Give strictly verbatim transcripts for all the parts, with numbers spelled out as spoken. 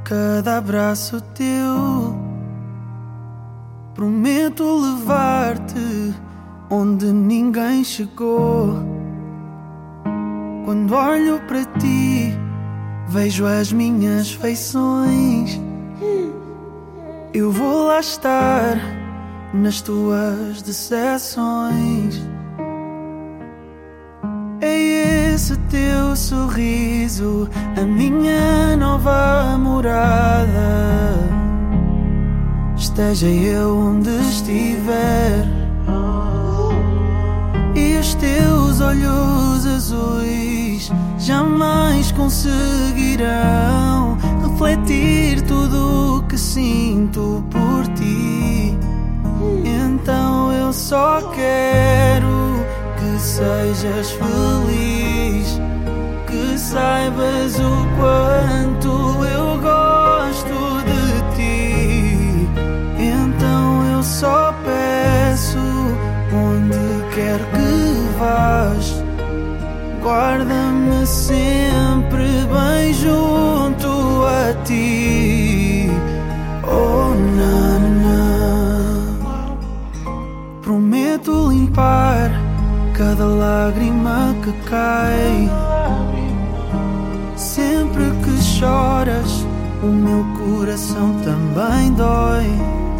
cada abraço teu. Prometo levar-te onde ninguém chegou. Quando olho para ti, vejo as minhas feições. Eu vou lá estar nas tuas decepções. É esse teu sorriso a minha nova morada. Esteja eu onde estiver, e os teus olhos azuis jamais conseguirão refletir tudo o que sinto por ti. Então eu só quero que sejas feliz, que saibas o quanto eu gosto de ti. Então eu só peço, onde quer que vás, guarda-me sempre bem junto a ti. Oh, na, na. Prometo limpar cada lágrima que cai. Sempre que choras, o meu coração também dói.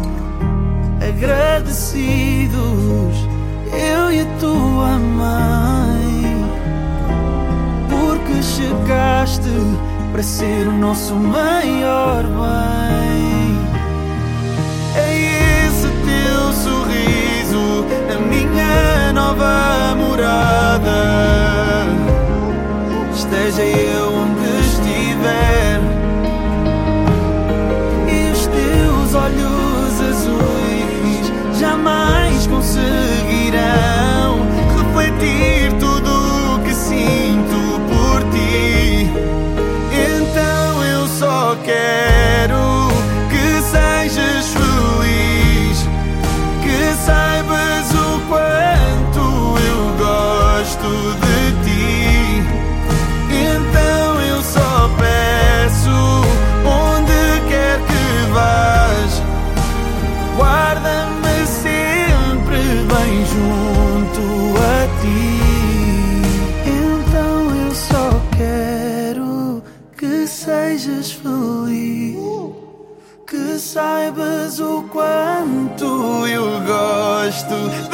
Agradecidos, eu e a tua mãe, porque chegaste para ser o nosso maior bem. É esse teu sorriso a minha nova morada. Esteja eu onde estiver, e os teus olhos azuis jamais conseguirão refletir tudo o que sinto por ti. Então eu só quero que sejas feliz, que saibas o quanto eu gosto de ti. Então eu só peço, onde quer que vás, guarda-me sempre bem junto a ti. Então eu só quero que sejas feliz, que saibas o quanto eu gosto